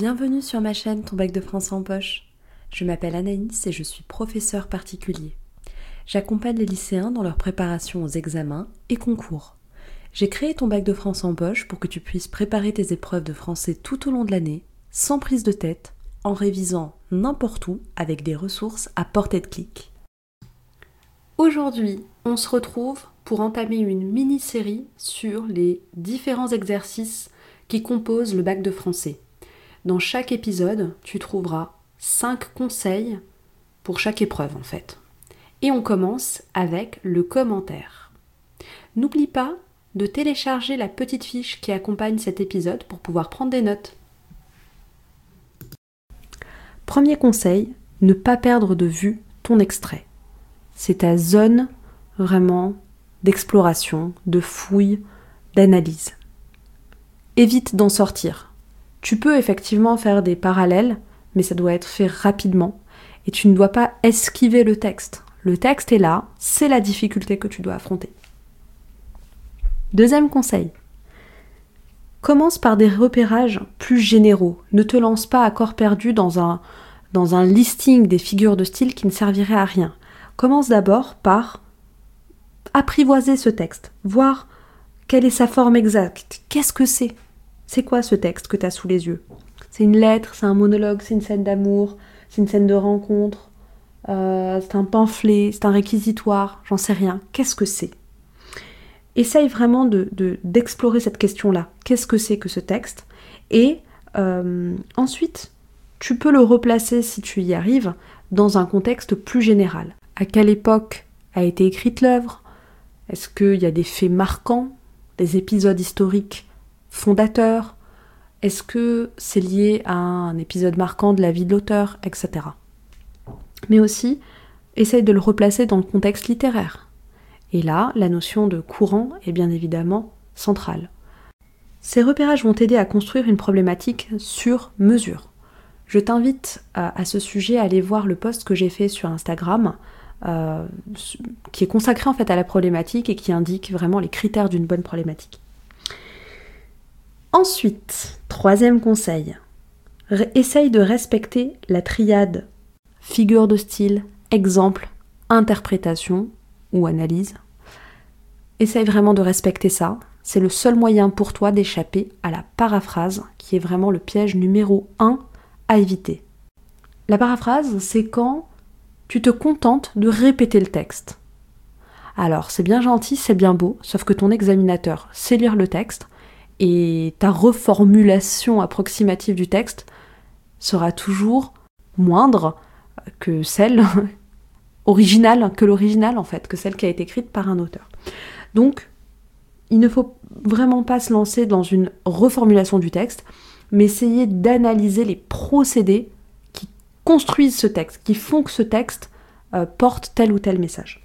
Bienvenue sur ma chaîne Ton bac de français en poche. Je m'appelle Anaïs et je suis professeure particulier. J'accompagne les lycéens dans leur préparation aux examens et concours. J'ai créé Ton bac de français en poche pour que tu puisses préparer tes épreuves de français tout au long de l'année, sans prise de tête, en révisant n'importe où avec des ressources à portée de clic. Aujourd'hui, on se retrouve pour entamer une mini-série sur les différents exercices qui composent le bac de français. Dans chaque épisode, tu trouveras 5 conseils pour chaque épreuve en fait. Et on commence avec le commentaire. N'oublie pas de télécharger la petite fiche qui accompagne cet épisode pour pouvoir prendre des notes. Premier conseil, ne pas perdre de vue ton extrait. C'est ta zone vraiment d'exploration, de fouille, d'analyse. Évite d'en sortir. Tu peux effectivement faire des parallèles, mais ça doit être fait rapidement et tu ne dois pas esquiver le texte. Le texte est là, c'est la difficulté que tu dois affronter. Deuxième conseil, commence par des repérages plus généraux. Ne te lance pas à corps perdu dans un listing des figures de style qui ne servirait à rien. Commence d'abord par apprivoiser ce texte, voir quelle est sa forme exacte, qu'est-ce que c'est. C'est quoi ce texte que tu as sous les yeux? C'est une lettre, c'est un monologue, c'est une scène d'amour, c'est une scène de rencontre, c'est un pamphlet, c'est un réquisitoire, j'en sais rien. Qu'est-ce que c'est? Essaye vraiment d'explorer cette question-là. Qu'est-ce que c'est que ce texte? Et ensuite, tu peux le replacer, si tu y arrives, dans un contexte plus général. À quelle époque a été écrite l'œuvre? Est-ce qu'il y a des faits marquants, des épisodes historiques fondateur? Est-ce que c'est lié à un épisode marquant de la vie de l'auteur, etc. Mais aussi, essaye de le replacer dans le contexte littéraire. Et là, la notion de courant est bien évidemment centrale. Ces repérages vont t'aider à construire une problématique sur mesure. Je t'invite à ce sujet à aller voir le post que j'ai fait sur Instagram, qui est consacré en fait à la problématique et qui indique vraiment les critères d'une bonne problématique. Ensuite, troisième conseil, essaye de respecter la triade figure de style, exemple, interprétation ou analyse. Essaye vraiment de respecter ça. C'est le seul moyen pour toi d'échapper à la paraphrase, qui est vraiment le piège numéro 1 à éviter. La paraphrase, c'est quand tu te contentes de répéter le texte. Alors, c'est bien gentil, c'est bien beau, sauf que ton examinateur sait lire le texte, et ta reformulation approximative du texte sera toujours moindre que celle originale, en fait, que celle qui a été écrite par un auteur. Donc, il ne faut vraiment pas se lancer dans une reformulation du texte, mais essayer d'analyser les procédés qui construisent ce texte, qui font que ce texte porte tel ou tel message.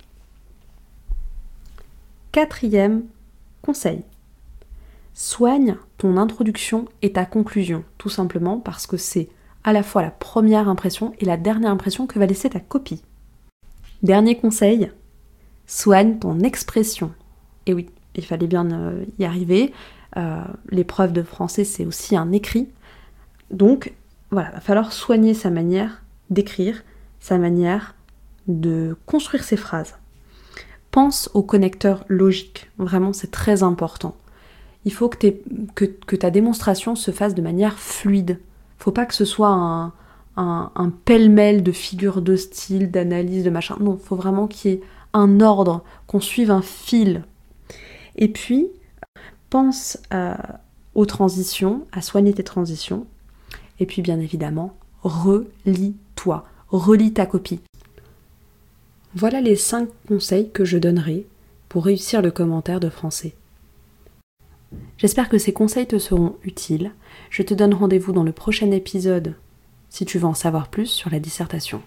Quatrième conseil. Soigne ton introduction et ta conclusion, tout simplement parce que c'est à la fois la première impression et la dernière impression que va laisser ta copie. Dernier conseil, soigne ton expression. Et oui, il fallait bien y arriver. L'épreuve de français, c'est aussi un écrit. Donc, voilà, il va falloir soigner sa manière d'écrire, sa manière de construire ses phrases. Pense au connecteur logique. Vraiment, c'est très important. Il faut que ta démonstration se fasse de manière fluide. Il ne faut pas que ce soit un pêle-mêle de figures de style, d'analyse, de machin. Non, il faut vraiment qu'il y ait un ordre, qu'on suive un fil. Et puis, pense aux transitions, à soigner tes transitions. Et puis, bien évidemment, relis-toi, relis ta copie. Voilà les 5 conseils que je donnerai pour réussir le commentaire de français. J'espère que ces conseils te seront utiles. Je te donne rendez-vous dans le prochain épisode si tu veux en savoir plus sur la dissertation.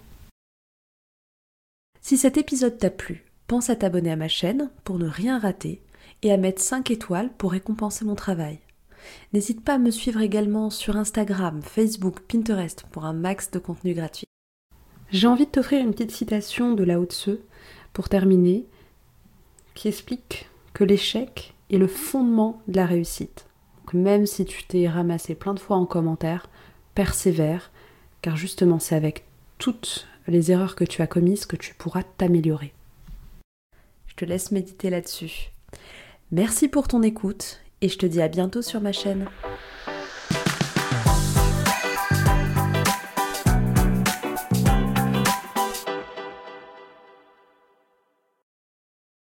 Si cet épisode t'a plu, pense à t'abonner à ma chaîne pour ne rien rater et à mettre 5 étoiles pour récompenser mon travail. N'hésite pas à me suivre également sur Instagram, Facebook, Pinterest pour un max de contenu gratuit. J'ai envie de t'offrir une petite citation de Lao Tzu pour terminer, qui explique que l'échec est le fondement de la réussite. Donc même si tu t'es ramassé plein de fois en commentaire, persévère, car justement c'est avec toutes les erreurs que tu as commises que tu pourras t'améliorer. Je te laisse méditer là-dessus. Merci pour ton écoute et je te dis à bientôt sur ma chaîne.